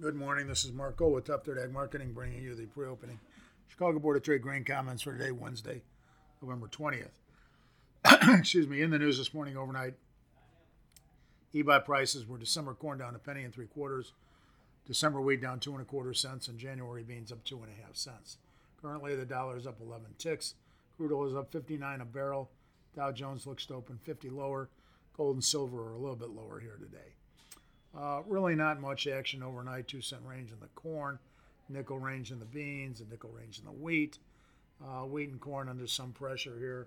Good morning. This is Marco with Top Third Ag Marketing, bringing you the pre-opening Chicago Board of Trade grain comments for today, Wednesday, November 20th. Excuse me. In the news this morning, overnight, e-buy prices were December corn down a penny and 3/4, December wheat down 2 1/4 cents, and January beans up 2.5 cents. Currently, the dollar is up 11 ticks. Crude oil is up 59 a barrel. Dow Jones looks to open 50 lower. Gold and silver are a little bit lower here today. Really not much action overnight. 2-cent range in the corn, nickel range in the beans, and nickel range in the wheat. Wheat and corn under some pressure here.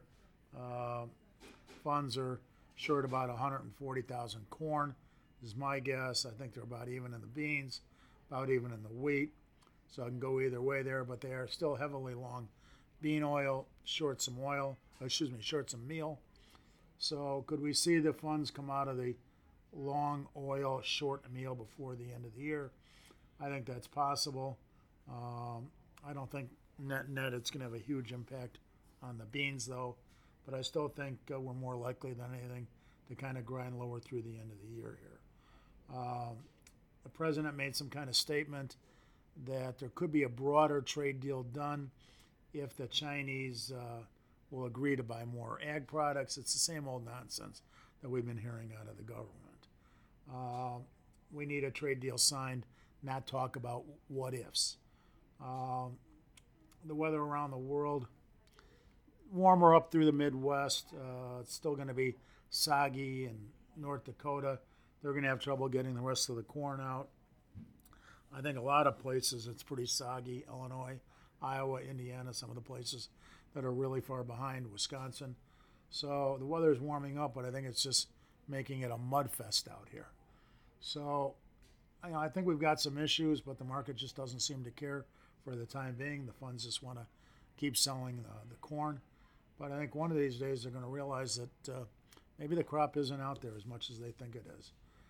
Funds are short about 140,000 corn is my guess. I think they're about even in the beans, about even in the wheat. So I can go either way there, but they are still heavily long bean oil, short some meal. So could we see the funds come out of the long oil, short meal before the end of the year? I think that's possible. I don't think net it's going to have a huge impact on the beans, though. But I still think we're more likely than anything to kind of grind lower through the end of the year here. The president made some kind of statement that there could be a broader trade deal done if the Chinese will agree to buy more ag products. It's the same old nonsense that we've been hearing out of the government. We need a trade deal signed, not talk about what ifs. The weather around the world, warmer up through the Midwest. It's still going to be soggy in North Dakota. They're going to have trouble getting the rest of the corn out. I think a lot of places it's pretty soggy. Illinois, Iowa, Indiana, some of the places that are really far behind, Wisconsin. So the weather is warming up, but I think it's just making it a mud fest out here. So I think we've got some issues, but the market just doesn't seem to care for the time being. The funds just want to keep selling the corn. But I think one of these days they're going to realize that maybe the crop isn't out there as much as they think it is.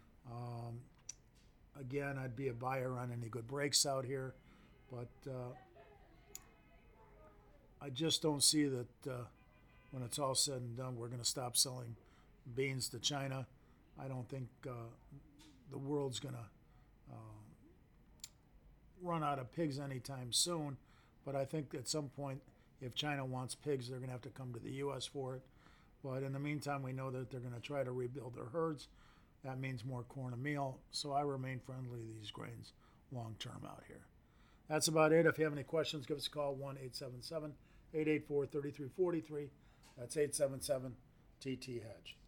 Again, I'd be a buyer on any good breaks out here, but I just don't see that when it's all said and done, we're going to stop selling beans to China. I don't think the world's going to run out of pigs anytime soon, but I think at some point, if China wants pigs, they're going to have to come to the U.S. for it. But in the meantime, we know that they're going to try to rebuild their herds. That means more corn and meal, so I remain friendly to these grains long-term out here. That's about it. If you have any questions, give us a call, 1-877-884-3343. That's 877-TT-HEDGE.